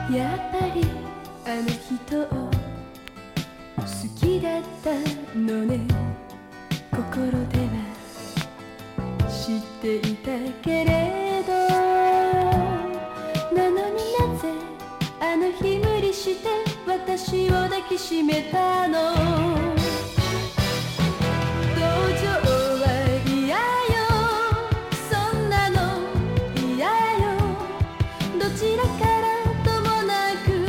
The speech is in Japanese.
やっぱりあの人を好きだったのね。心では知っていたけれど、なのになぜあの日無理して私を抱きしめたの。